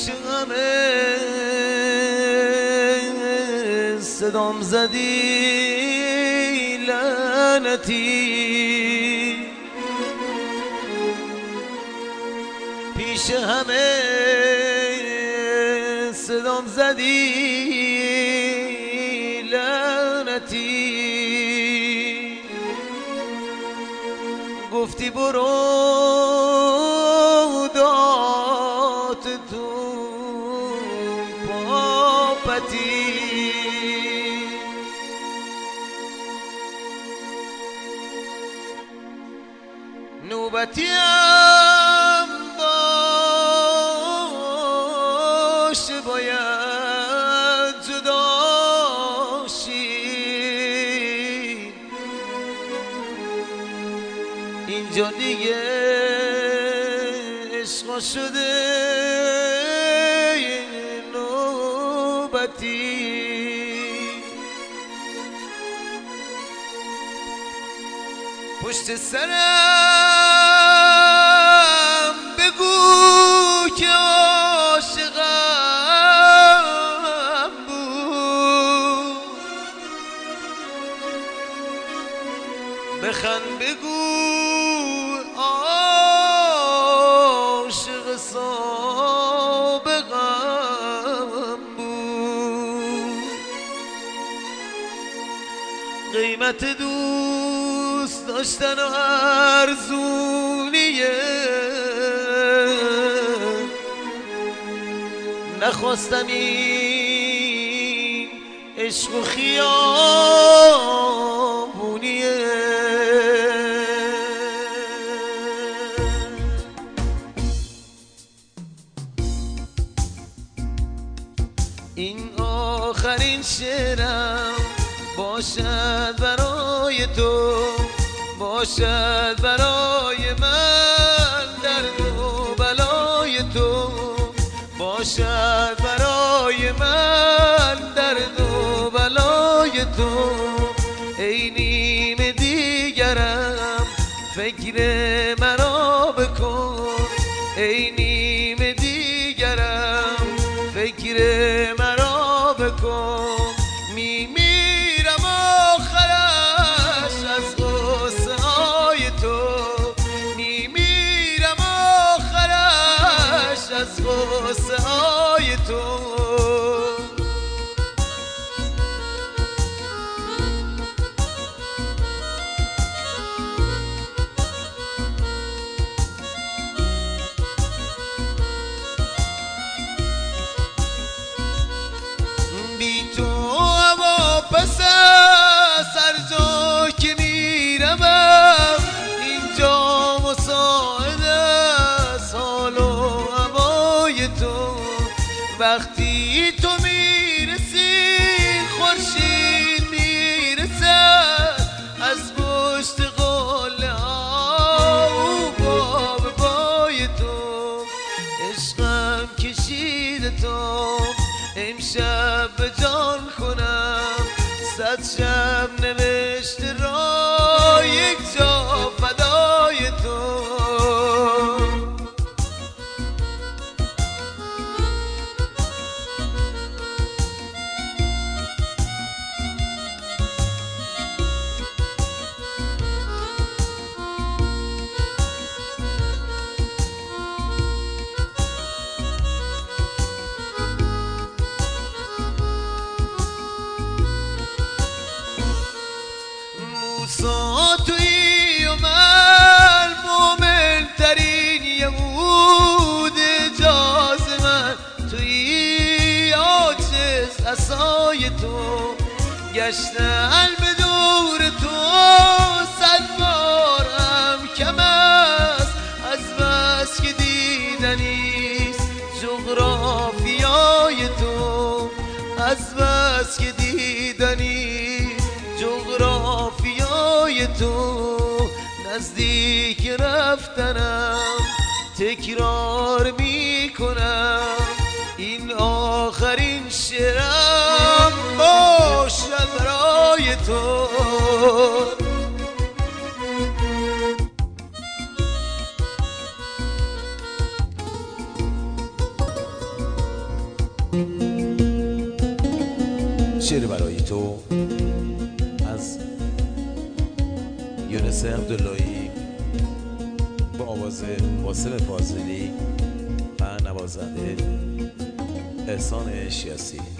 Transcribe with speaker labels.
Speaker 1: همه صدام زدی لعنتی، پیش همه صدام زدی لعنتی، گفتی برو دات تو پاپتی، نوبتیم باشه باید جدا شی، اینجا دیگه عشقا شده نوبتی، پشت سرم بگو که عاشقم بود، بخند بگو عاشق سابقم بود، قیمت دوست داشتن و ارزونیه، نخواستم این عشق و خیابونیه، این آخرین شعرم باشد برای تو، باشد برای من درد و بلای تو، باشد برای من درد و بلای تو، ای نیم دیگرم فکر مرا بکن، ای نیم دیگرم فکر مرا بکن، میمیرم آخرش از غصه های تو، میمیرم آخرش از غصه های تو، بی تو هوا پس از هر جا که میروم، اینجا مساعد است حال و هوای تو، وقتی تو میرسی خورشید میرسد از پشت قله ها او با به پای تو، عشقم کشیده تو امشب به جان کنم، صد شب نوشته را یک جا فدای تو، موسا تویی و من مومن ترین یهود جاز من تویی، عاجز عصای تو گشتن به دور تو، صد بارم کم است از بس که دیدنیست جغرافیای تو، از بس که دیدنی جغرافیای تو، نزدیک رفتنم تکرار میکنم، این آخرین شعرم باشد برای تو، شعر برای تو از یونس عبداللهی با آواز قاسم فاضلی و نوازنده احسان شیاسی.